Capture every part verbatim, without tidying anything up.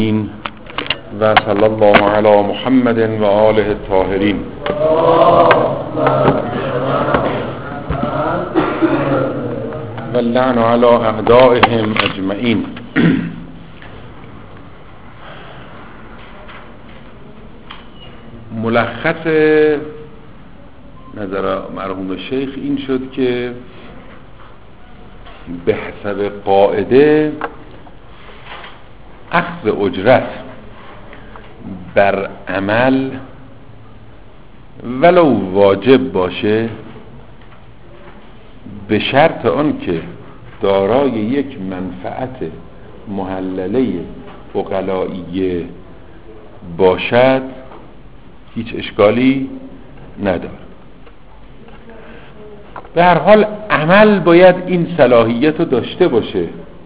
این و صلی الله علی محمد و آله الطاهرین. و اللعن علی اعدائهم اجمعین. ملخص نظر مرحوم شیخ این شد که به حسب قاعده اخذ اجرت بر عمل ولو واجب باشه به شرط آن که دارای یک منفعت محلله عقلائیه باشد هیچ اشکالی نداره. به هر حال عمل باید این صلاحیت رو داشته باشه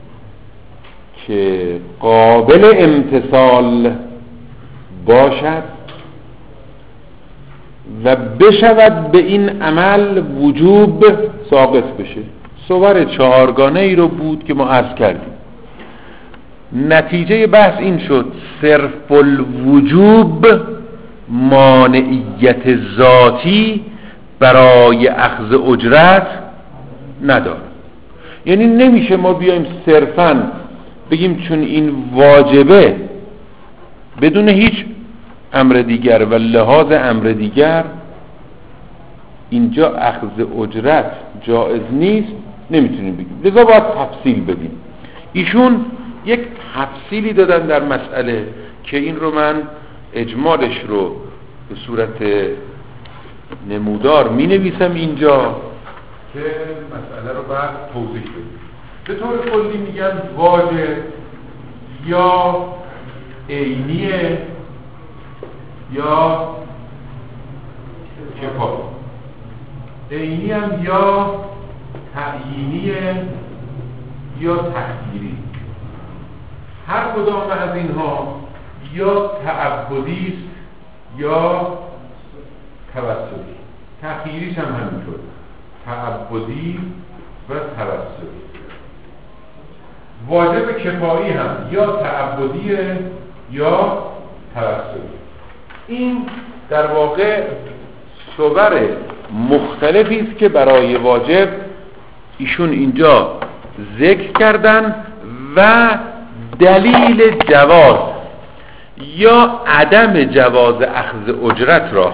که قابل امتثال باشد و بشود به این عمل وجوب ساقط بشه. صور چهارگانه ای رو بود که ما عرض کردیم. نتیجه بحث این شد صرف الوجوب مانعیت ذاتی برای اخذ اجرت نداره. یعنی نمیشه ما بیایم صرفاً بگیم چون این واجبه بدون هیچ امر دیگر و لحاظ امر دیگر اینجا اخذ اجرت جایز نیست، نمیتونیم بگیم. لذا باید تفصیل بدیم. ایشون یک تفصیلی دادن در مسئله که این رو من اجمالش رو به صورت نمودار می نویسم اینجا که مسئله رو بعد توضیح بدیم. به طور کلی میگن واجب یا عینیه یا کفایه. عینی هم یا تعیینیه یا تقدیری. هر کدام از اینها یا تعبدی است یا توسلی. تأخیریش هم همینطور، تعبدی و توسلی. واجب کفایی هم یا تعبدیه یا توسلی. این در واقع صور مختلفی است که برای واجب ایشون اینجا ذکر کردن و دلیل جواز یا عدم جواز اخذ اجرت را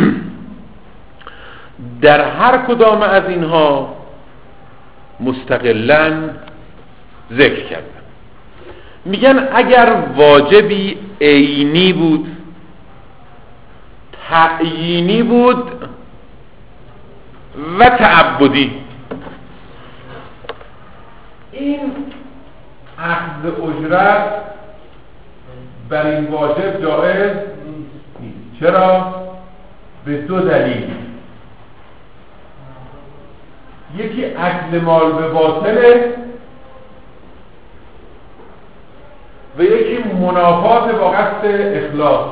در هر کدام از اینها مستقلاً ذکر کردن. میگن اگر واجبی عینی بود، تعیینی بود و تعبدی، این اخذ اجرت بر این واجب جایز نیست. چرا؟ به دو دلیل. یکی اکل مال به باطله و یکی منافات با قصد اخلاص.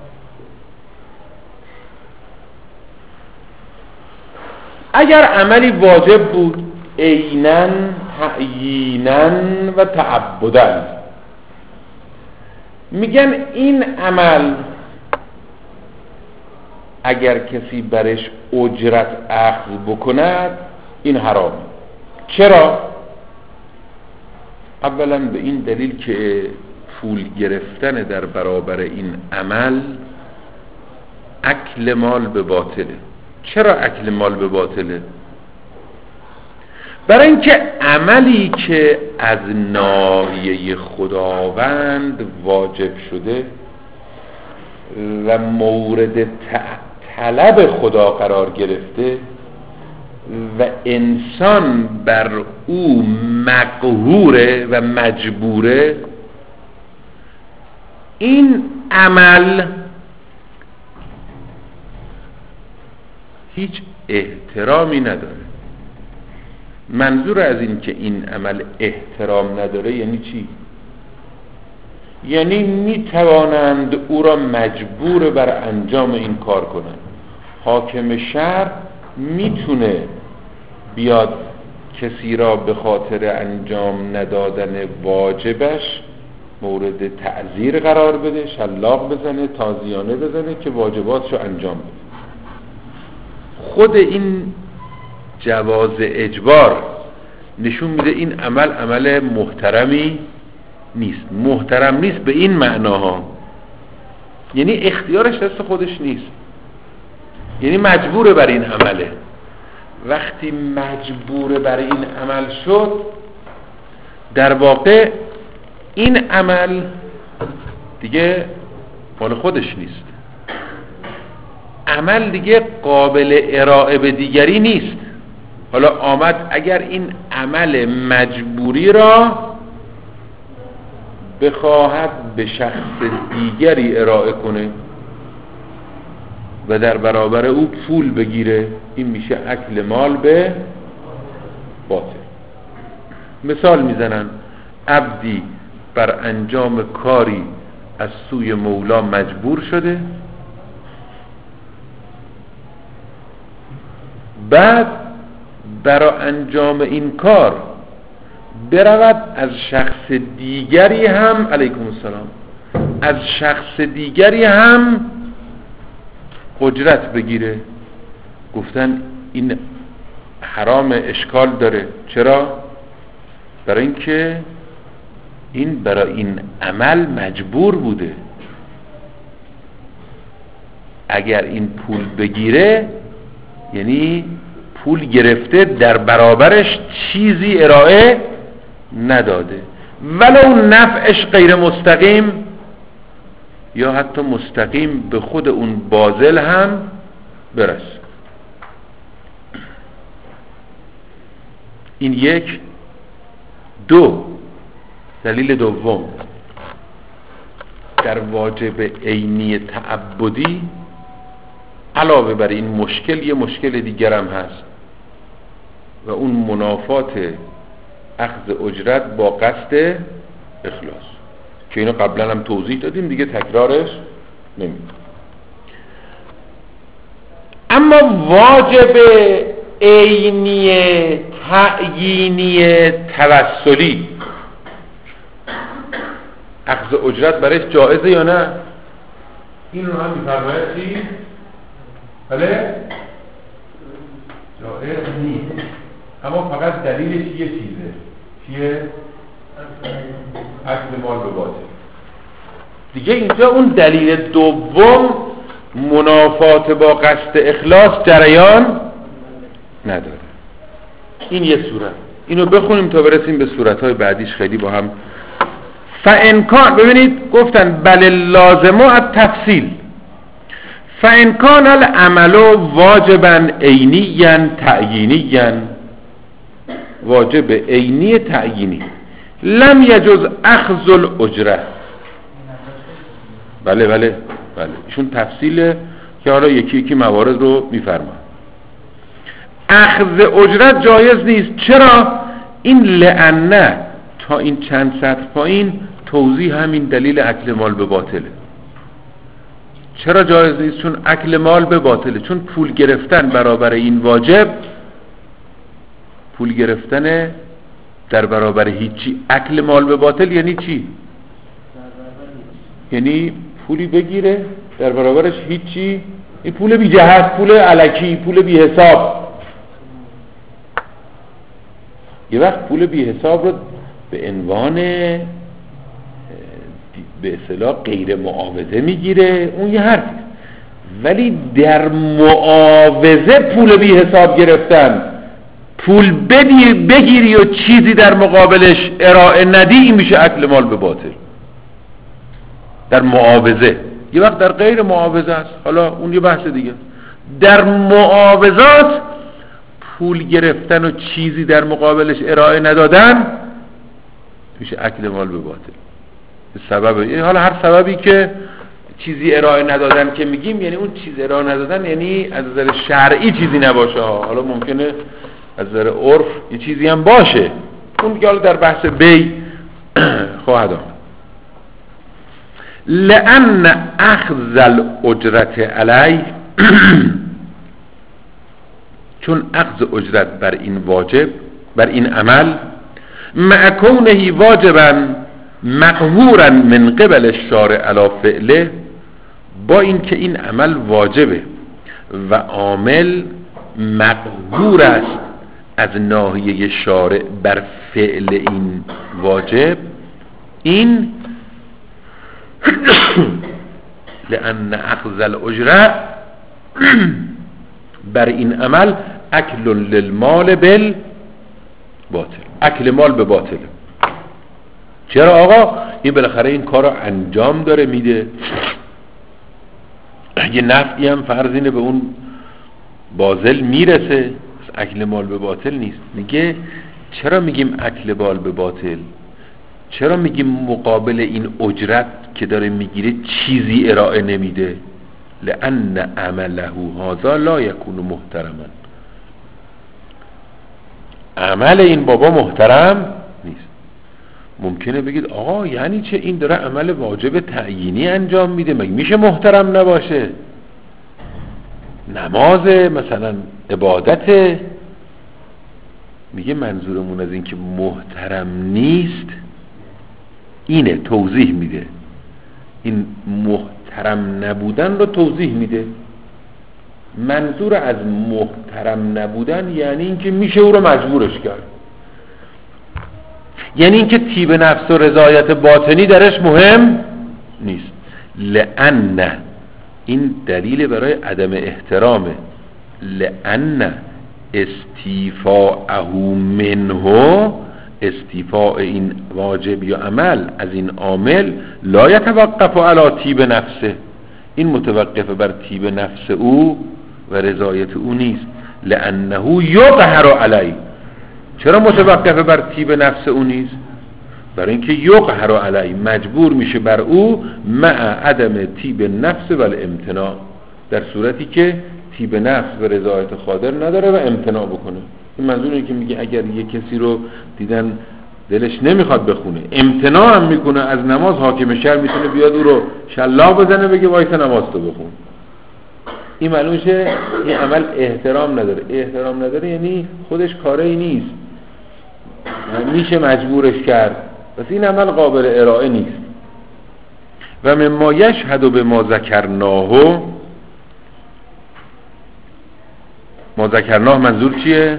اگر عملی واجب بود عیناً، تعییناً و تعبداً، میگن این عمل اگر کسی برش اجرت اخذ بکند این حرام. چرا؟ اولا به این دلیل که پول گرفتن در برابر این عمل اکل مال به باطله. چرا اکل مال به باطله؟ برای اینکه عملی که از ناحیه خداوند واجب شده و مورد طلب خدا قرار گرفته و انسان بر او مقهوره و مجبوره، این عمل هیچ احترامی نداره. منظور از این که این عمل احترام نداره یعنی چی؟ یعنی میتوانند او را مجبور بر انجام این کار کنند. حاکم شهر میتونه بیاد کسی را به خاطر انجام ندادن واجبش مورد تعذیر قرار بده، شلاق بزنه، تازیانه بزنه که واجباتشو انجام بده. خود این جواز اجبار نشون میده این عمل عمل محترمی نیست. محترم نیست به این معناها، یعنی اختیارش دست خودش نیست، یعنی مجبوره بر این عمله. وقتی مجبوره بر این عمل شد، در واقع این عمل دیگه مال خودش نیست، عمل دیگه قابل ارائه به دیگری نیست. حالا آمد اگر این عمل مجبوری را بخواهد به شخص دیگری ارائه کنه و در برابر او پول بگیره، این میشه اکل مال به باطل. مثال میزنن عبدی بر انجام کاری از سوی مولا مجبور شده، بعد برای انجام این کار برود از شخص دیگری هم علیکم السلام از شخص دیگری هم اجرت بگیره. گفتن این حرام، اشکال داره. چرا؟ برای اینکه این برای این عمل مجبور بوده. اگر این پول بگیره یعنی پول گرفته، در برابرش چیزی ارائه نداده، ولو نفعش غیر مستقیم یا حتی مستقیم به خود اون باذل هم برسه. این یک. دو، دلیل دوم در واجب عینی تعبدی علاوه بر این مشکل یه مشکل دیگر هم هست و اون منافات اخذ اجرت با قصد اخلاص که اینو قبلا هم توضیح دادیم، دیگه تکرارش نمیدیم. اما واجب عینی تعیینی توسلی اخذ اجرت برایش جایزه یا نه؟ این رو هم میفرماید چی؟ بله؟ جایز نیست، اما فقط دلیلش یه چیزه. چیه؟ اکل مال به باطل. دیگه اینجا اون دلیل دوم منافات با قصد اخلاص جریان نداره. این یه صورت. اینو بخونیم تا برسیم به صورتهای بعدیش، خیلی با هم فانکان. ببینید گفتن بل لازمو التفصیل، فانکان العمل واجبا عینیا تعیینیا، واجب عینی تعیینی، لم یجوز اخذ الاجره. بله بله بله ایشون تفصیله که حالا یکی یکی موارد رو میفرمان. اخذ اجرت جایز نیست. چرا؟ این لعنه تا این چند سطر پایین توضیح همین دلیل اکل مال به باطله. چرا جایز نیست؟ چون اکل مال به باطله، چون پول گرفتن برابر این واجب، پول گرفتن در برابر هیچی. اکل مال به باطل یعنی چی؟ یعنی پولی بگیره در برابرش هیچی، این پول بی جهت، پول الکی، پول بی حساب. یه وقت پول بی حساب رو به عنوان به اصطلاح غیر معاوضه میگیره، اون یه حرفی، ولی در معاوضه پول بی حساب گرفتن، پول بدی بگیری و چیزی در مقابلش ارائه ندی، این میشه اکل مال به باطل. در معاوضه. یه وقت در غیر معاوضه است، حالا اون یه بحث دیگه. در معاوضات پول گرفتن و چیزی در مقابلش ارائه ندادن میشه اکل مال به باطل. سبب، حالا هر سببی که چیزی ارائه ندادن که میگیم، یعنی اون چیز ارائه ندادن یعنی از نظر شرعی چیزی نباشه، حالا ممکنه از نظر عرف یه چیزی هم باشه، اون که حالا در بحث بی خواهد آمد. لأن اخذ الاجرت علی چون اخذ اجرت بر این واجب، بر این عمل، مع کونه واجبا، مقهورا من قبل الشارع علی فعله، با اینکه این عمل واجبه و عامل مقهور است از ناحیه شارع بر فعل این واجب، این لأن اخذ الاجره بر این عمل اکل للمال بالباطل، اکل مال به باطل. چرا آقا؟ این بالاخره این کار رو انجام داره میده، یه نفعی هم فرض اینه به اون باطل میرسه، اکل مال به باطل نیست. میگه چرا میگیم اکل مال به باطل؟ چرا میگیم مقابل این اجرت که داره میگیره چیزی ارائه نمیده؟ لأن عمله هذا لا یکون محترما، عمل این بابا محترم نیست. ممکنه بگید آقا یعنی چه این داره عمل واجب تعیینی انجام میده، مگه میشه محترم نباشه؟ نماز مثلا عبادت. میگه منظورمون از این که محترم نیست اینه، توضیح میده، این محترم نبودن رو توضیح میده. منظور از محترم نبودن یعنی اینکه میشه او رو مجبورش کرد، یعنی اینکه طیب نفس و رضایت باطنی درش مهم نیست. لأن این دلیل برای عدم احترامه. لأن استیفاءه منه، استیفاء این واجب یا عمل از این عامل، لا یتوقف علی طیب نفسه، این متوقف بر طیب نفس او و رضایت او نیست. لأنه یقهر علی. چرا متوقف بر طیب نفس او نیست؟ برای اینکه یقهر علی، مجبور میشه بر او، مع عدم طیب نفس و الامتناع، در صورتی که طیب نفس و رضایت خاطر نداره و امتناع بکنه. این منظور اینه که میگه اگر یه کسی رو دیدن دلش نمیخواد بخونه، امتناع هم میکنه از نماز، حاکم شهر میتونه بیاد او رو شلاق بزنه بگه وایس نماز تو بخون. این معلوم شه این عمل احترام نداره. احترام نداره یعنی خودش کاری نیست، میشه مجبورش کرد، پس این عمل قابل ارائه نیست. و مما یشهد به ما ذکرناه، ما ذکرناه منظور چیه؟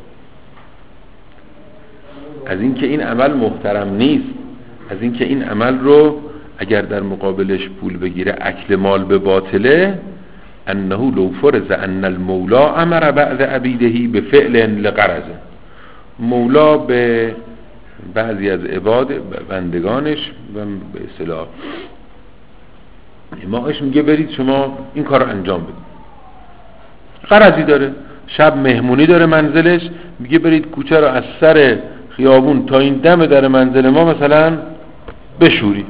از این که این عمل محترم نیست، از این که این عمل رو اگر در مقابلش پول بگیره اکل مال به باطله. انه لو فرض ان المولا امر بعض عبیده به فعل لغرضه، مولا به بعضی از عباد بندگانش و به اصطلاح امامش میگه برید شما این کار رو انجام بدید، غرضی داره، شب مهمونی داره منزلش، میگه برید کوچه رو از سر خیابون تا این دم در منزل ما مثلا بشوری.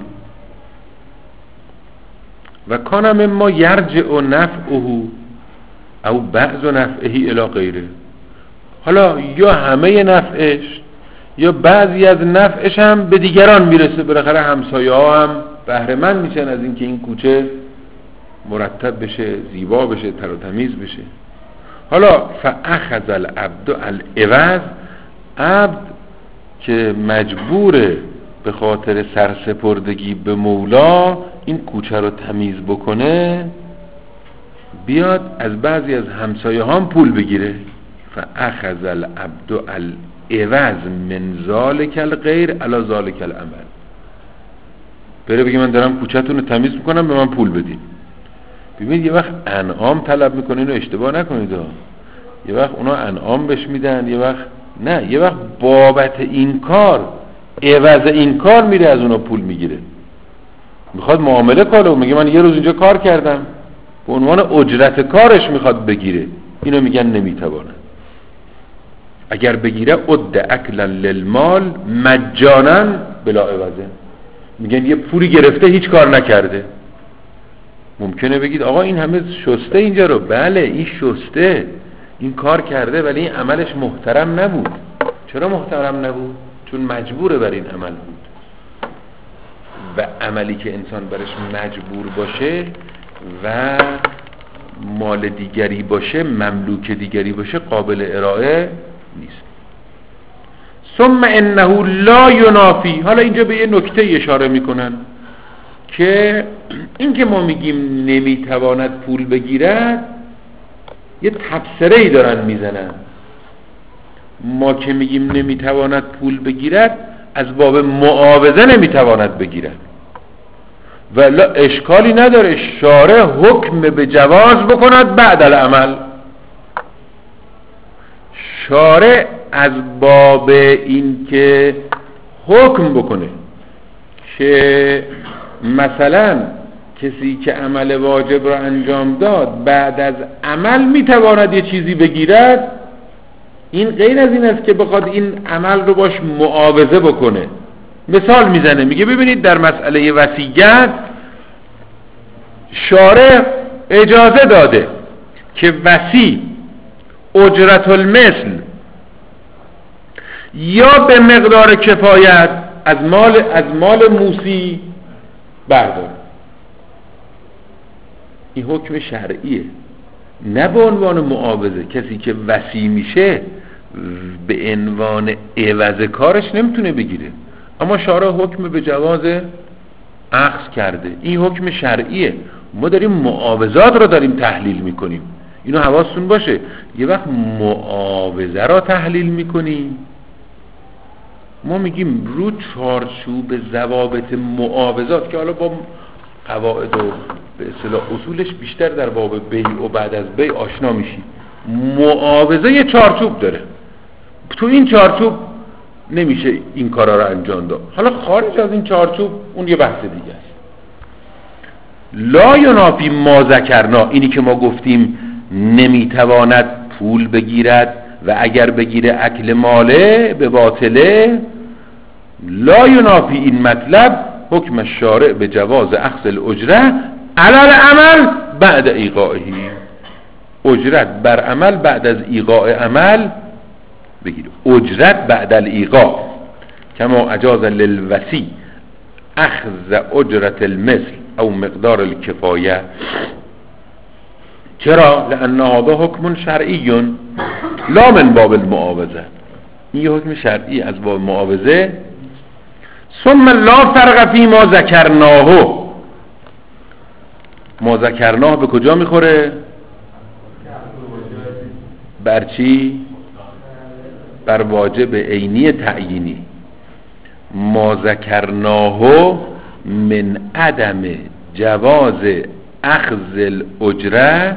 و کانم ما یرجع و نفعه او بعض نفعه الی غیره، حالا یا همه نفعش یا بعضی از نفعش هم به دیگران میرسه، بالاخره همسایه ها هم بهره مند میشن از اینکه این کوچه مرتب بشه، زیبا بشه، تر و تمیز بشه. حالا فاخذ العبد العوض، عبد که مجبوره به خاطر سرسپردگی به مولا این کوچه رو تمیز بکنه، بیاد از بعضی از همسایه هم پول بگیره. فاخذ العبد العوض من ذالک الغیر علی ذالک العمل، بره بگه من دارم کوچه‌تون رو تمیز میکنم به من پول بدین. ببینید یه وقت انعام طلب میکنین و اشتباه نکنید ها. یه وقت اونا انعام بهش میدن، یه وقت نه، یه وقت بابت این کار عوض این کار میره از اونا پول میگیره، میخواد معامله کنه، میگه من یه روز اینجا کار کردم، به عنوان اجرت کارش میخواد بگیره. اینو میگن نمیتوانه. اگر بگیره اد اکلا للمال مجانا بلا عوضه، میگن یه پولی گرفته هیچ کار نکرده. ممکنه بگید آقا این همه شسته اینجا رو، بله این شسته، این کار کرده، ولی این عملش محترم نبود. چرا محترم نبود؟ چون مجبوره بر این عمل بود. و عملی که انسان برش مجبور باشه و مال دیگری باشه، مملوک دیگری باشه، قابل ارائه نیست. ثم انه لا ینافی. حالا اینجا به یه نکته اشاره میکنن که این که ما میگیم نمیتواند پول بگیرد یه تبصره ای دارن میزنن. ما که میگیم نمیتواند پول بگیرد از باب معاوضه نمیتواند بگیرد، ولی اشکالی نداره شارع حکم به جواز بکند بعد العمل. شارع از باب این که حکم بکنه که مثلا کسی که عمل واجب را انجام داد بعد از عمل میتواند یه چیزی بگیرد، این غیر از این است که بخواد این عمل رو باش معاوضه بکنه. مثال میزنه، میگه ببینید در مسئله وصیت شارع اجازه داده که وصی اجرت المثل یا به مقدار کفایت از مال از مال موسی برداره. این حکم شرعیه، نه به عنوان معاوضه. کسی که وصی میشه به عنوان عوض کارش نمیتونه بگیره، اما شارع حکم به جواز اخذ کرده. این حکم شرعیه. ما داریم معاوضات رو داریم تحلیل میکنیم، اینو حواستون باشه. یه وقت معاوضه را تحلیل میکنیم، ما میگیم رو چارچوب ضوابط معاوضات که حالا با قواعد و به اصطلاح اصولش بیشتر در باب بیع و بعد از بیع آشنا میشی. معاوضه یه چارچوب داره، تو این چارچوب نمیشه این کارا رو انجام داد. حالا خارج از این چارچوب اون یه بحث دیگه است. لا ینافی ما ذکرنا، اینی که ما گفتیم نمیتواند پول بگیرد و اگر بگیره اکل ماله به باطله، لا ینافی این مطلب حکم الشارع به جواز اخذ الاجره علی العمل بعد ایقاعه. اجرت بر عمل بعد از ایقاع عمل بگیره. اجرت بعد الایقاع کما اجاز للوصی اخذ اجرت المثل او مقدار الکفایه. چرا؟ لان هذا حکم شرعی لا من باب المعاوضه. این حکم شرعی از باب معاوضه. ثم لا فرق فی ما ذکرناه. ما ذکرناه به کجا میخوره؟ بر چی؟ بر واجب عینی تعیینی. ما ذکرناه من عدم جواز اخذ الاجره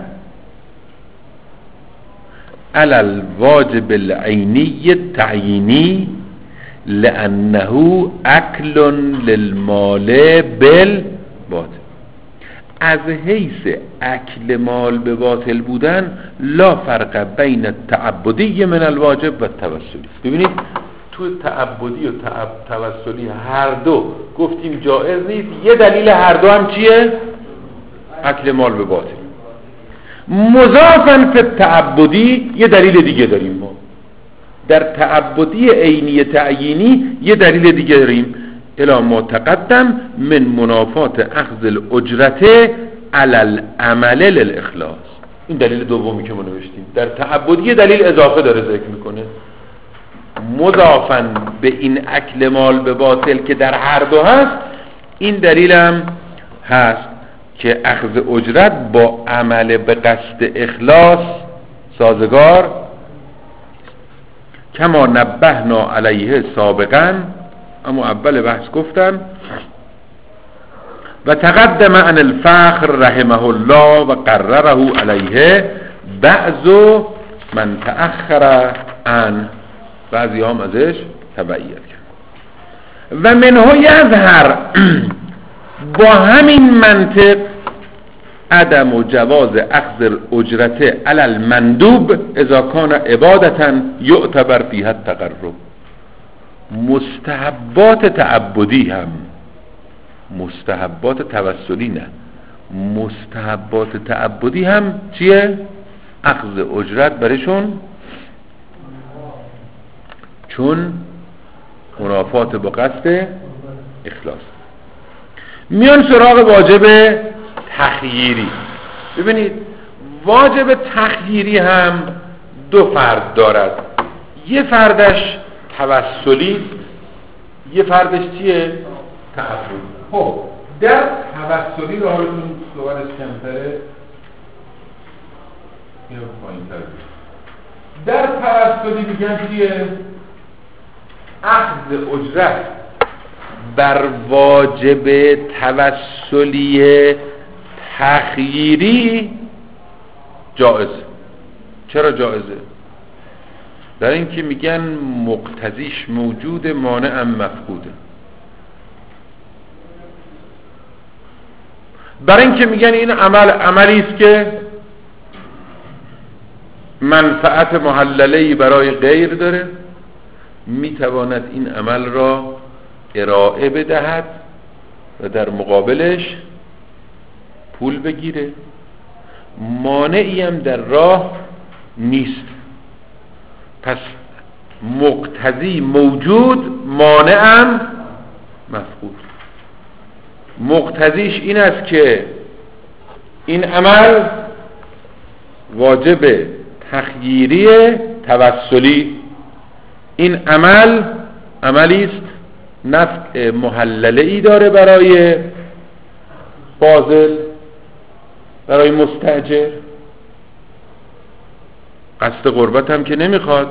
علی الواجب العینی التعیینی لانه اکل للمال بالباطل. از حیث اکل مال به باطل بودن لا فرق بین التعبدی من الواجب و التوسلی. ببینید تو تعبدی و توسلی هر دو گفتیم جائز نیست. یه دلیل هر دو هم چیه؟ اکل مال به باطل. مضافاً فی التعبدی یه دلیل دیگه داریم. ما در تعبدی عینی تعیینی یه دلیل دیگه داریم، الا ما تقدم من منافات اخذ الاجرت علی العمل للاخلاص. این دلیل دومی که ما نوشتیم. در تعبدی دلیل اضافه داره ذکر میکنه، مضافاً به این اکل مال به باطل که در هر دو هست. این دلیل هم هست که اخذ اجرت با عمل به قصد اخلاص سازگار، کما نبهنا علیه سابقا، اما اول بحث گفتم. و تقدم عن الفخر رحمه الله و قرره علیه بعض من تأخر عن، بعضی هم ازش تبعیت کرد. و منه یظهر با همین منطق عدم و جواز اخذ الاجرت علی المندوب اذا کان عبادتا یعتبر فیها التقرب. مستحبات تعبدی هم، مستحبات توسلی نه، مستحبات تعبدی هم چیه؟ اخذ اجرت برشون، چون منافات با قصد اخلاص. میان سراغ واجب تخییری. ببینید واجب تخییری هم دو فرد دارد. یه فردش توسلی، یه فردش چیه؟ تعبدی. خب در توسلی رو حالتون دوباره کمتره یا پایین تر در توسلی میگن چیه؟ اخذ اجرت بر واجب توسلی تخییری جائزه. چرا جائزه؟ در این که میگن مقتضیش موجود، مانعم مفقوده. برای این که میگن این عمل عملی است که منفعت محلله‌ای برای غیر داره، میتواند این عمل را ارائه بدهد و در مقابلش پول بگیره. مانعی هم در راه نیست. پس مقتضی موجود، مانعم مفقود. مقتضیش این است که این عمل واجب تخییری توسلی، این عمل عملی است نفع محلله ای داره برای فاضل، برای مستاجر، قصد قربت هم که نمیخواد.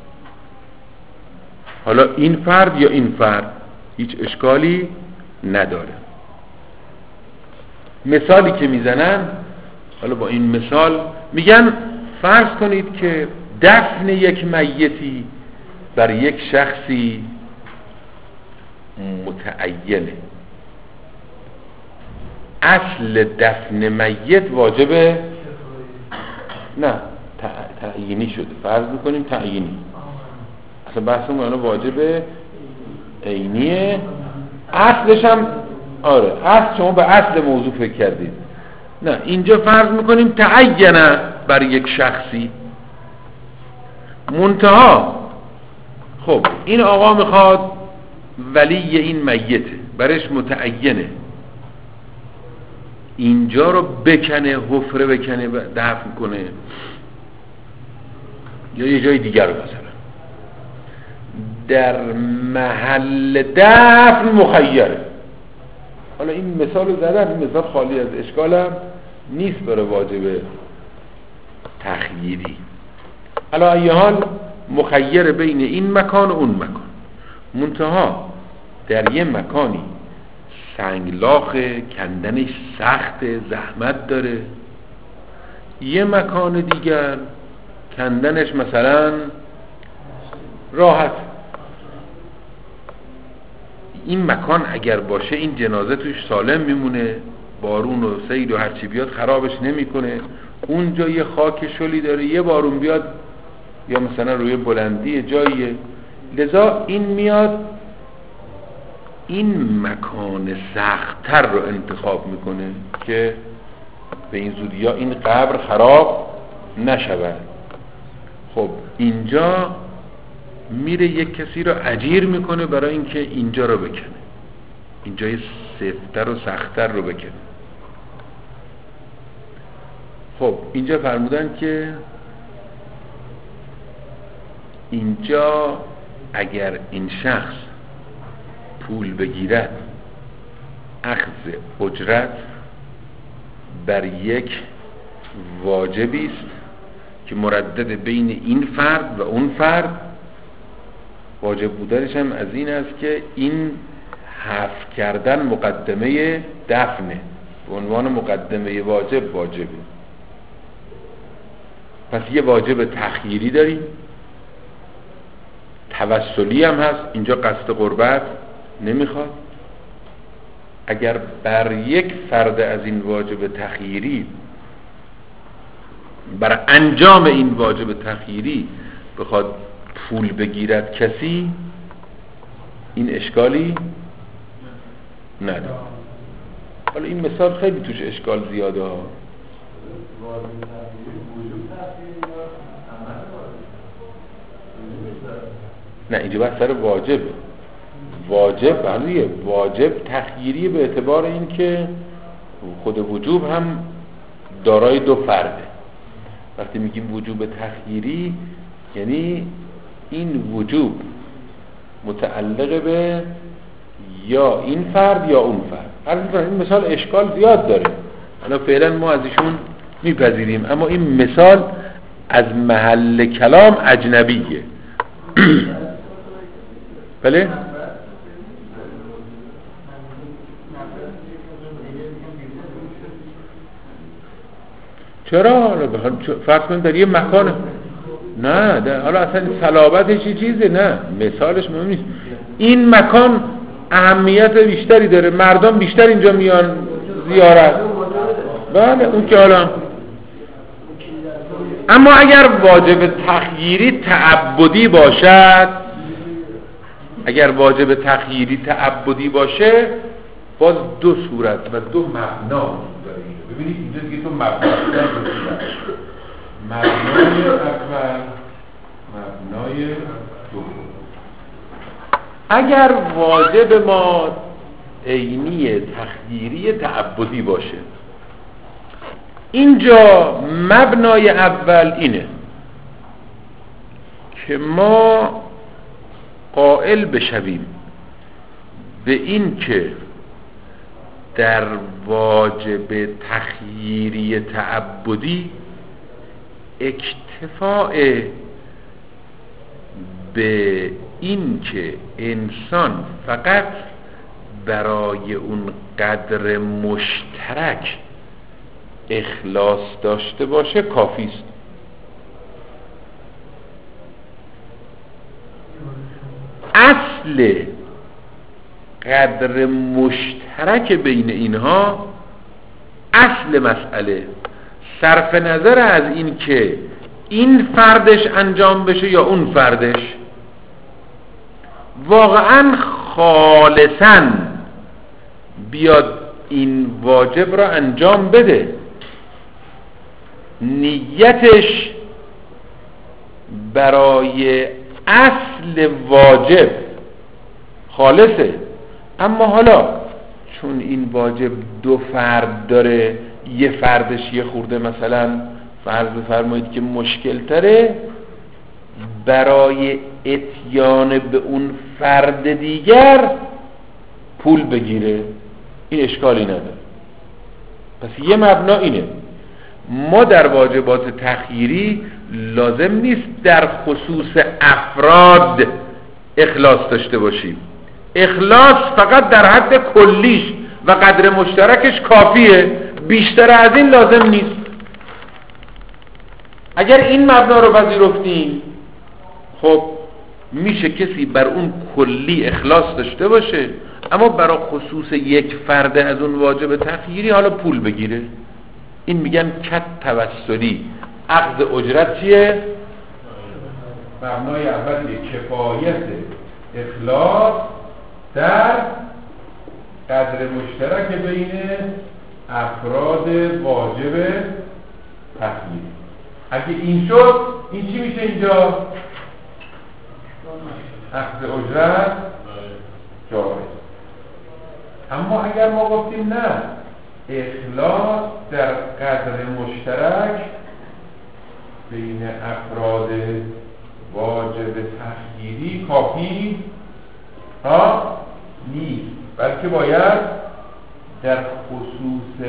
حالا این فرد یا این فرد هیچ اشکالی نداره. مثالی که میزنن، حالا با این مثال میگن فرض کنید که دفن یک میتی بر یک شخصی متعینه. اصل دفن میت واجبه؟ نه، تعیینی شده. فرض میکنیم تعیینی. اصلا بحثمون الان واجب عینیه. اصلش هم آره، اصل شما به اصل موضوع فکر کردید. نه، اینجا فرض میکنیم تعینه بر یک شخصی. منتها خب این آقا میخواد ولی این میته، برش متعینه، اینجا رو بکنه، حفره بکنه، دفن کنه، یا یه جای دیگر رو مثلا در محل دفن مخیره. حالا این مثال رو زدن، این مثال خالی از اشکال هم نیست برای واجب تخییری. حالا ای حال مخیر بین این مکان و اون مکان. منتها در یه مکانی سنگلاخ، کندنش سخت، زحمت داره، یه مکان دیگر کندنش مثلا راحت. این مکان اگر باشه این جنازه توش سالم میمونه، بارون و سیل و هرچی بیاد خرابش نمیکنه. اونجا یه خاک شلی داره، یه بارون بیاد یا مثلا روی بلندی جاییه، لذا این میاد این مکان سخت‌تر رو انتخاب میکنه که به این زودی ها این قبر خراب نشود. خب اینجا میره یک کسی رو اجیر میکنه برای اینکه اینجا رو بکنه، اینجای سفت‌تر و سخت‌تر رو بکنه. خب اینجا فرمودن که اینجا اگر این شخص پول بگیرد، اخذ اجرت بر یک واجبی است که مردد بین این فرد و اون فرد. واجب بودنش هم از این است که این حذف کردن مقدمه دفنه، به عنوان مقدمه واجب واجبه. پس یه واجب تخییری داریم، توسلی هم هست. اینجا قصد قربت نمیخواد. اگر بر یک فرد از این واجب تخییری، برای انجام این واجب تخییری بخواد پول بگیرد کسی، این اشکالی نداره. حالا این مثال خیلی توش اشکال زیاده ها. نه، اینجا بحث سر واجبه. واجب بله، واجب تخییری به اعتبار این که خود وجوب هم دارای دو فرده. وقتی میگیم وجوب تخییری یعنی این وجوب متعلق به یا این فرد یا اون فرد. البته این مثال اشکال زیاد داره، حالا فعلا ما از ایشون میپذیریم، اما این مثال از محل کلام اجنبیه. بله؟ چرا؟ فرض کنید در یه مکان، نه در حالا اصلا صلابتش چی چیزه، نه مثالش مهم نیست. این مکان اهمیت بیشتری داره، مردم بیشتر اینجا میان زیارت. بله اون که حالا، اما اگر واجب تخییری تعبدی باشد، اگر واجب تخییری تعبدی باشه، باز دو صورت و دو مبنا داره. ببینید اینجا دیگه تو مبنا داره، مبنای اول، مبنای دوم. اگر واجب ما عینی تخییری تعبدی باشه، اینجا مبنای اول اینه که ما قائل بشویم به این که در واجب تخییری تعبدی اکتفاء به این که انسان فقط برای اون قدر مشترک اخلاص داشته باشه کافی است. اصل قدر مشترک بین اینها، اصل مسئله صرف نظر از این که این فردش انجام بشه یا اون فردش، واقعا خالصاً بیاد این واجب را انجام بده، نیتش برای اصل واجب خالصه. اما حالا چون این واجب دو فرد داره، یه فردش یه خورده مثلا فرض بفرمایید که مشکل تره، برای اتیان به اون فرد دیگر پول بگیره، این اشکالی نداره. پس یه مبنا اینه، ما در واجبات تخییری لازم نیست در خصوص افراد اخلاص داشته باشیم، اخلاص فقط در حد کلیش و قدر مشترکش کافیه، بیشتر از این لازم نیست. اگر این مبنا رو پذیرفتیم، خب میشه کسی بر اون کلی اخلاص داشته باشه اما برای خصوص یک فرد از اون واجب تخییری حالا پول بگیره. این میگن کت توسلی. عقد اجرت چیه؟ مبنای اول کفایت اخلاص در قدر مشترک بین افراد واجب تخییری. اگه این شد، این چی میشه اینجا؟ عقد اجرت جایز. اما اگر ما گفتیم نه، اخلاص در قدر مشترک بین افراد واجب تخییری کافی ها نیست، بلکه باید در خصوص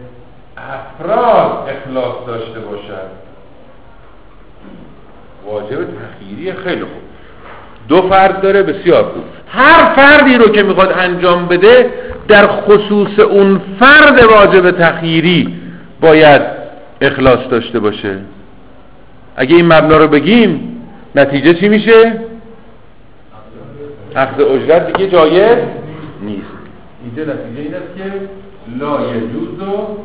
افراد اخلاص داشته باشد. واجب تخییری خیلی خوب، دو فرد داره، بسیار خوب. هر فردی رو که میخواد انجام بده در خصوص اون فرد واجب تخییری باید اخلاص داشته باشه. اگه این مبنا رو بگیم نتیجه چی میشه؟ اخذ اجرت دیگه جایز نیست. اینجا نتیجه این است که لا یجوز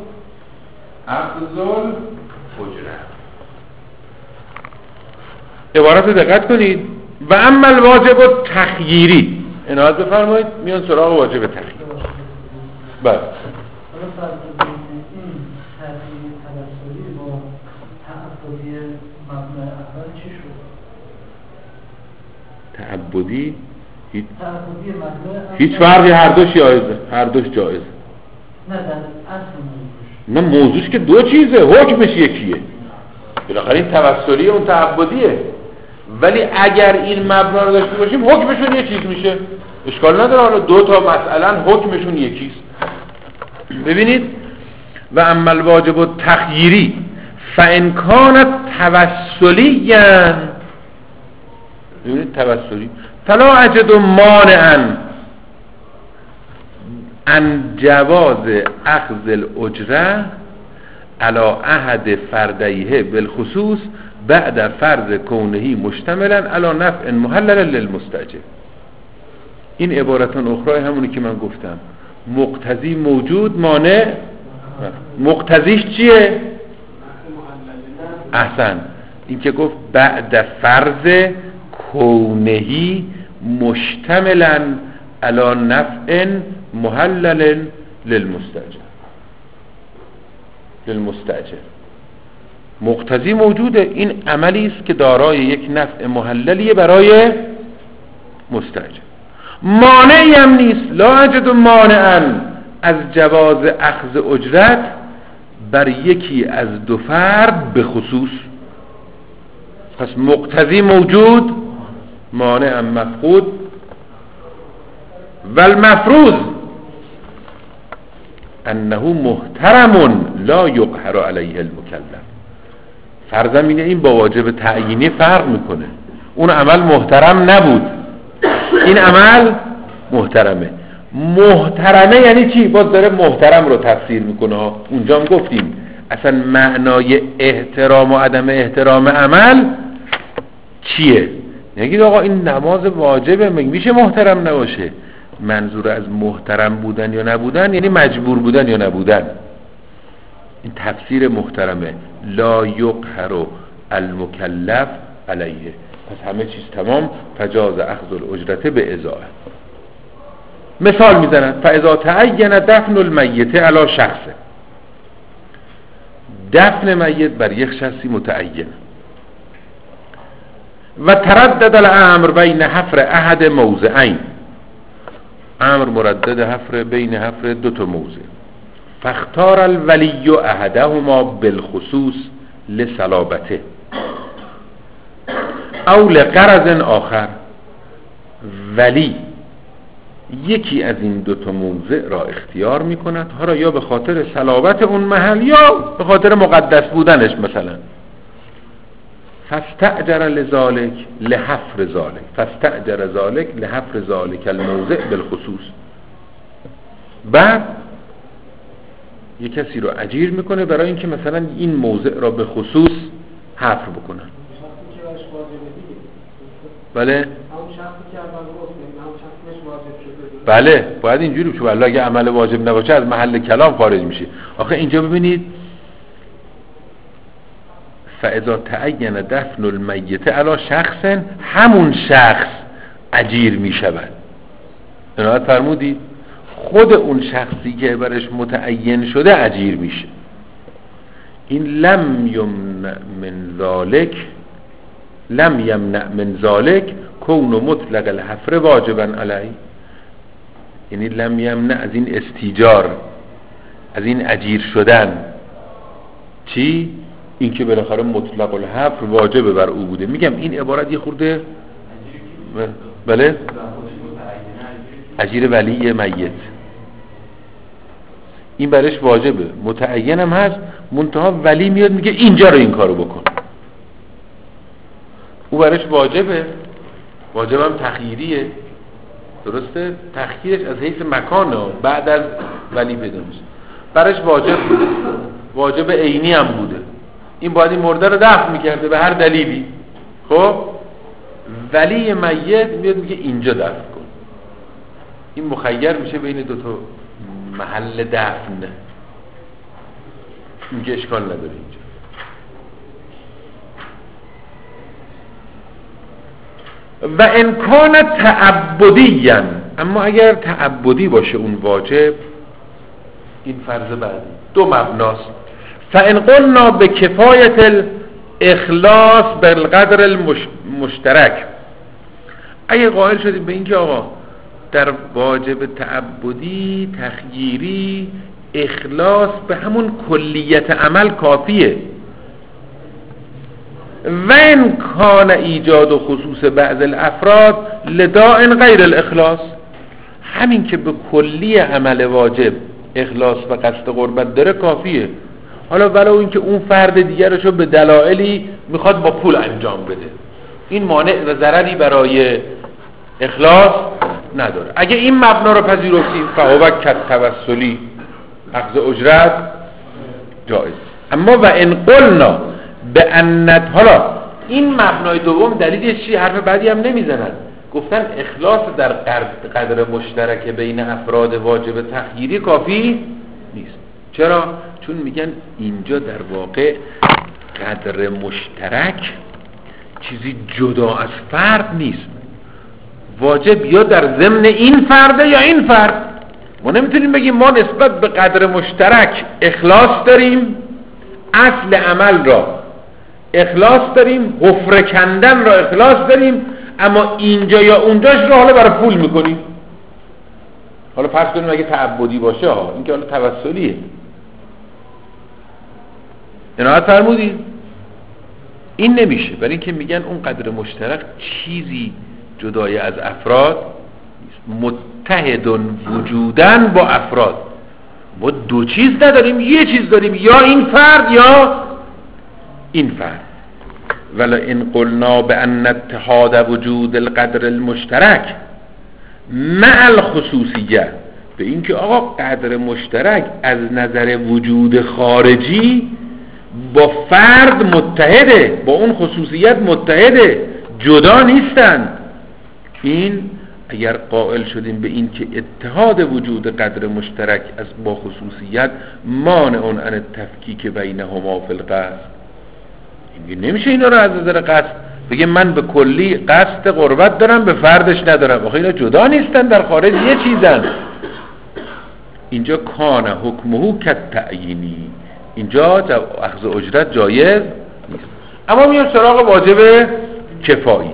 اخذ اجرت. عبارت رو دقت کنید. و اما الواجب تخییری، عنایت بفرمایید، میان سراغ واجب تخییری. بله. حالا فرض کنید این تخییری توسلی با تعبدی مبنای اول چی شد؟ تعبدی هیچ تعبدی مبنای اول هیچ فرقی، هر دوش جایزه، هر دوش جایزه. نه در اصل موضوعش. نه موضوعش که دو چیزه، حکمش یکیه. بالاخره این توسلی اون تعبدیه. ولی اگر این مبنا رو داشته باشیم حکمشون یه چیز میشه، اشکال نداره. حالا دو تا مثلا حکمشون یکیست. ببینید و اما الواجب التخییری فان کان توسلیاً، ببینید توسلی، فلا اجد مانعا ان جواز اخذ الاجره علی احد فردیه بالخصوص بعد فرض کونه مشتملا علی نفع محلل للمستاجر. این عبارتان اخرى همونی که من گفتم، مقتضی موجود مانع، مقتضیش چیه؟ احسن، این که گفت بعد فرض کونهی مشتملا علی نفع محلل للمستاجر للمستاجر مقتضی موجوده، این عملی است که دارای یک نفع محللیه برای مستاجر. مانعی هم نیست، لا اجد مانعا از جواز اخذ اجرت بر یکی از دو فرد به خصوص. پس مقتضی موجود، مانع مفقود. والمفروض انه محترم لا یقهر علیه المکلف. فرضم اینه این با واجب تعیینی فرق میکنه. اون عمل محترم نبود، این عمل محترمه. محترمه یعنی چی؟ باز داره محترم رو تفسیر میکنه. اونجا هم گفتیم اصلا معنای احترام و عدم احترام عمل چیه؟ نگید آقا این نماز واجبه، میشه محترم نباشه. منظور از محترم بودن یا نبودن یعنی مجبور بودن یا نبودن. این تفسیر محترمه، لا یقهر المکلف علیه. پس همه چیز تمام، فجاز اخذ الاجرت به ازاء. مثال میزنن فاذا تعین دفن المیت علی شخصه، دفن میت بر یک شخصی متعین و تردد الامر بین حفر احد موضعین، امر مردد حفر بین حفر دو تا موضع، فاختار الولی احدهما بالخصوص لصلابته او لغرض آخر. ولی یکی از این دو تا موضع را اختیار میکند، حالا یا به خاطر صلابت اون محل یا به خاطر مقدس بودنش مثلا. فاستأجر لذالک لحفر ذالک، فاستأجر ذالک لحفر ذالک الموضع بالخصوص. بعد یک کسی رو اجیر میکنه برای اینکه مثلا این موضع را به خصوص حفر بکنن. بله بله باید اینجوری بشه، والله اگه عمل واجب نباشه از محل کلام خارج میشه. آخه اینجا ببینید فاذا تعین دفن المیت علی شخص، همون شخص اجیر میشود. عنایت فرمودید خود اون شخصی که برش متعین شده اجیر میشه. این لم یمنع من ذالک، لم یمنع من ذالک کون مطلق الحفر واجبا علی. یعنی لم یمنع از این استیجار، از این اجیر شدن. چی؟ این که بالاخره مطلق الحفر واجب بر او بوده. میگم این عبارت یه خورده بله اجیر ولی میت، این برش واجبه، متعین هم هست، منتها ولی میاد میگه اینجا رو این کارو بکن. او برش واجبه، واجب هم تخییریه، درسته؟ تخییرش از حیث مکانه، بعد از ولی پیدا میشه. برش واجب بوده، واجب عینی هم بوده. این باید این مرده رو دفن میکرده به هر دلیلی. خب ولی میت میاد میگه اینجا دفن کن. این مخیر میشه بین دو تا محل دفن، میگه اشکال نداره اینجا. و امکان تعبدی، اما اگر تعبدی باشه اون واجب، این فرض بعدی دو مبناست. فان قلنا به کفایت الاخلاص بالقدر المشترک، اگه قائل شدیم به اینکه آقا در واجب تعبدی تخییری اخلاص به همون کلیت عمل کافیه، و ان کان ایجاد و خصوص بعض الافراد لداء غیر الاخلاص، همین که به کلی عمل واجب اخلاص و قصد قربت داره کافیه. حالا ولو این که اون فرد دیگرشو به دلایلی میخواد با پول انجام بده، این مانع و ضرری برای اخلاص نداره. اگه این مبنا رو پذیرفتیم فهو کالتوسلی، اخذ اجرت جایز. اما و ان قلنا به انت، حالا این مبنای دوم دلیلش چی؟ حرف بعدی هم نمیزنن، گفتن اخلاص در قدر مشترک بین افراد واجب تخییری کافی نیست. چرا؟ چون میگن اینجا در واقع قدر مشترک چیزی جدا از فرد نیست، واجب یا در ضمن این فرده یا این فرد. ما نمیتونیم بگیم ما نسبت به قدر مشترک اخلاص داریم، اصل عمل را اخلاص داریم، حفره کندن را اخلاص داریم، اما اینجا یا اونجاش رو حالا برای پول میکنیم. حالا فرض کنیم اگه تعبدی باشه ها، این که حالا توسلیه. عنایت فرمودید؟ این نمیشه، برای اینکه میگن اون قدر مشترک چیزی جدای از افراد نیست، متحدن وجودن با افراد. ما دو چیز نداریم، یه چیز داریم، یا این فرد یا این فرد. ولا ان قلنا بان اتحاد وجود القدر المشترک مع الخصوصیه، به اینکه آقا قدر مشترک از نظر وجود خارجی با فرد متحده، با اون خصوصیت متحده، جدا نیستن. این اگر قائل شدیم به این که اتحاد وجود قدر مشترک از با خصوصیت مانع عن التفکیک بینهما فی القصد، این نمیشه اینا رو از نظر قصد بگه من به کلی قصد قربت دارم به فردش ندارم. آخه اینا جدا نیستن، در خارج یه چیزن. اینجا کان حکمه کالتعیینی، اینجا اخذ اجرت جایز نیست. اما میام سراغ واجب کفایی.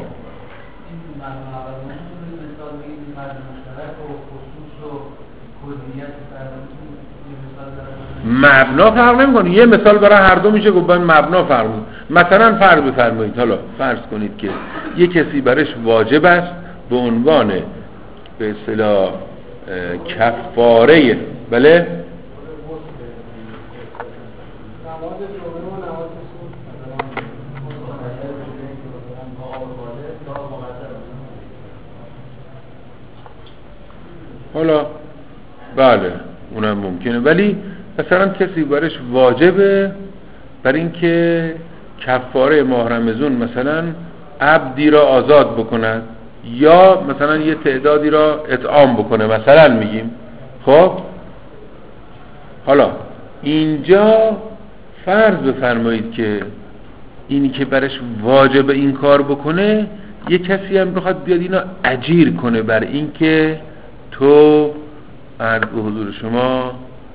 مبنا فرق نمی‌کنه، یه مثال برای هر دو میشه گفت. مبنا فرق می‌کنه. مثلا فرض بفرمایید، حالا فرض کنید که یه کسی برش واجب است به عنوان به اصطلاح کفاره، بله، حالا بله اونم ممکنه، ولی مثلا کسی برش واجبه برای اینکه کفاره ماه رمضان مثلا عبدی را آزاد بکند یا مثلا یه تعدادی را اطعام بکنه مثلا میگیم. خب حالا اینجا فرض بفرمایید که اینی که برش واجب این کار بکنه یه کسی هم بخواد بیاد اینا اجیر کنه بر این که تو عرض به حضور شما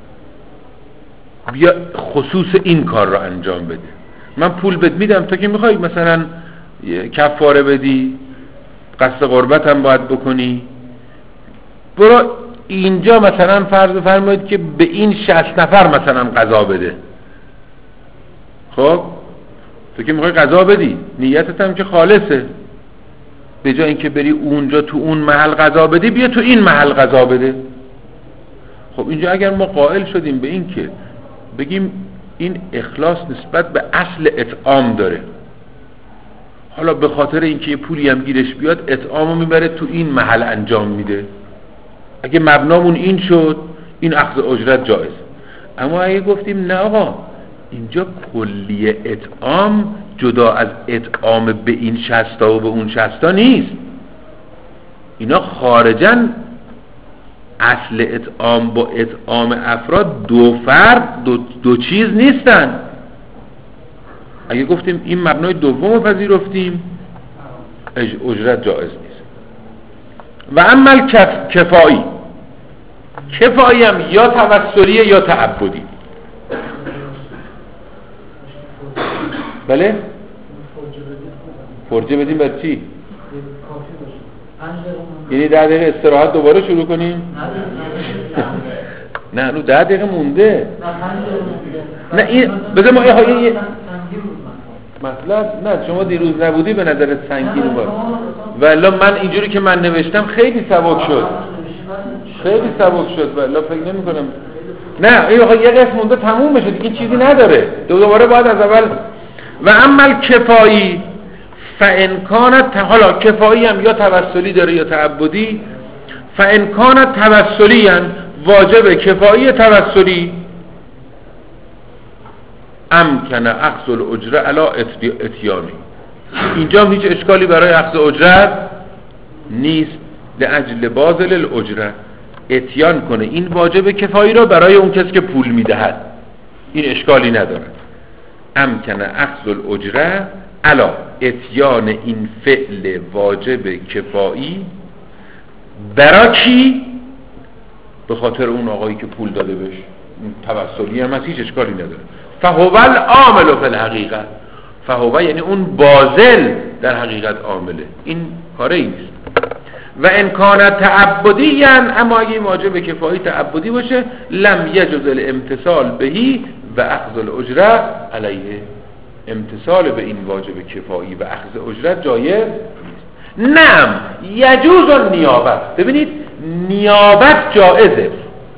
بیا خصوص این کار را انجام بده، من پول بد میدم تا که میخوای مثلا کفاره بدی، قصد قربت هم باید بکنی، برو اینجا مثلا فرض فرمایید که به این شصت نفر مثلا قضا بده. خب تو که میخوای قضا بدی، نیتت هم که خالصه، به جای اینکه بری اونجا تو اون محل قضا بدی بیا تو این محل قضا بده. خب اینجا اگر ما قائل شدیم به این که بگیم این اخلاص نسبت به اصل اطعام داره، حالا به خاطر اینکه یه پولی هم گیرش بیاد اطعامو میبره تو این محل انجام میده، اگه مبنامون این شد این اخذ اجرت جایز. اما اگه گفتیم نه آقا اینجا کلی اطعام جدا از اطعام به این شصتا و به اون شصتا نیست، اینا خارجن اصل اطعام با اطعام افراد دو فرد دو, دو چیز نیستن. اگه گفتیم این مبنای دوم رو پذیرفتیم اجرت جایز نیست. و عمل کف... کفایی کفایی هم یا توسلیه یا تعبدی. بله فرجه بدیم بر چی؟ یعنی ده دقیقه استراحت دوباره شروع کنیم؟ نه نه ده دقیقه مونده. نه این بذار ما این مطلب نه شما دیروز نبودی به نظرت سنگین بود والا من اینجوری که من نوشتم خیلی سبک شد خیلی سبک شد والا فکر نمی کنم نه این آقا یه قسم مونده تموم بشه دیگه چیزی نداره دوباره باید از اول و عمل کفایی فان کانت حالا کفایی هم یا توسلی داره یا تعبدی فان کانت توسلی واجب کفایی توسلی امکن اخذ الاجره علی اتیانی اینجا هیچ اشکالی برای اخذ اجرت نیست لاجل باذل الاجره اتیان کنه این واجب کفایی رو برای اون کسی که پول میدهد این اشکالی نداره امکن اخذ الاجره علی اتیان این فعل واجب کفایی برای کی؟ به خاطر اون آقایی که پول داده بهش توسلی هم هست هیچ اشکالی نداره فهو العامل فی الحقیقه فهو یعنی اون باذل در حقیقت عامله این کاره ای نیست و امکان تعبدی اما اگه واجب کفایی تعبدی باشه لم یجوز الامتثال بهی و اخذ الاجره علیه امتثال به این واجب کفایی و اخذ اجرت جایز نیست نعم یجوز النیابت ببینید نیابت جایزه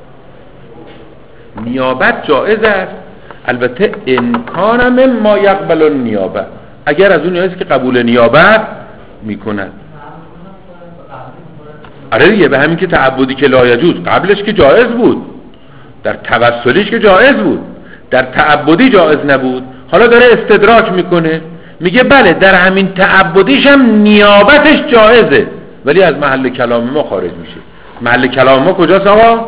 نیابت جایز است البته امکان من ما یقبل النیابه اگر از اون نیازی که قبول نیابت میکند آره دیگه به همین که تعبدی که لا یجوز قبلش که جایز بود در توسلیش که جایز بود در تعبدی جایز نبود حالا داره استدراک میکنه میگه بله در همین تعبدیش هم نیابتش جایزه ولی از محل کلام ما خارج میشه محل کلام ما کجاست آقا؟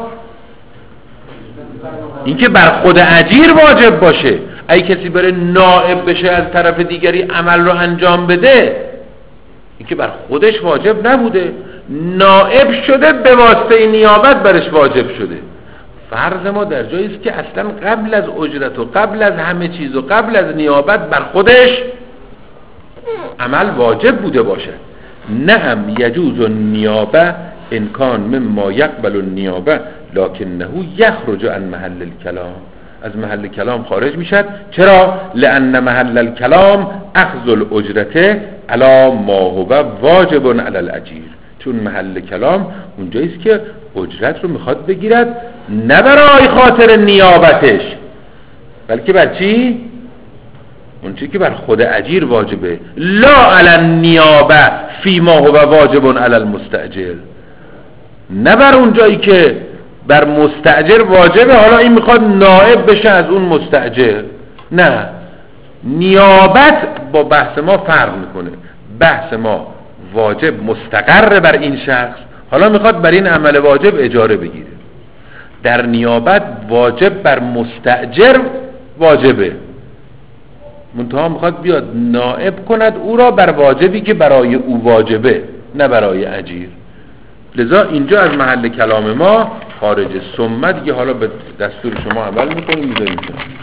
این که بر خود اجیر واجب باشه اگه کسی بره نائب بشه از طرف دیگری عمل رو انجام بده این که بر خودش واجب نبوده نائب شده به واسطه نیابت برش واجب شده فرض ما در جایی است که اصلا قبل از اجرت و قبل از همه چیز و قبل از نیابت بر خودش عمل واجب بوده باشه نعم یجوز النیابه ان کان مما یقبل النیابه لکنه یخرج عن محل الکلام از محل کلام خارج میشد چرا؟ لان محل الکلام اخذ الاجرته علی ما هو واجب علی الاجیر چون محل کلام اونجاییست که اجرت رو میخواد بگیرد نه برای خاطر نیابتش بلکه بر چی؟ اون چیزی که بر خود اجیر واجبه لا علی النیابه فی ما هو واجب علی المستاجر نه بر اون جایی که بر مستاجر واجبه حالا این میخواد نائب بشه از اون مستاجر نه نیابت با بحث ما فرق میکنه بحث ما واجب مستقر بر این شخص حالا میخواد بر این عمل واجب اجاره بگیره در نیابت واجب بر مستاجر واجبه منتها میخواد بیاد نائب کند او را بر واجبی که برای او واجبه نه برای اجیر لذا اینجا از محل کلام ما خارج ثم دیگه حالا به دستور شما عمل میکنیم میذاریم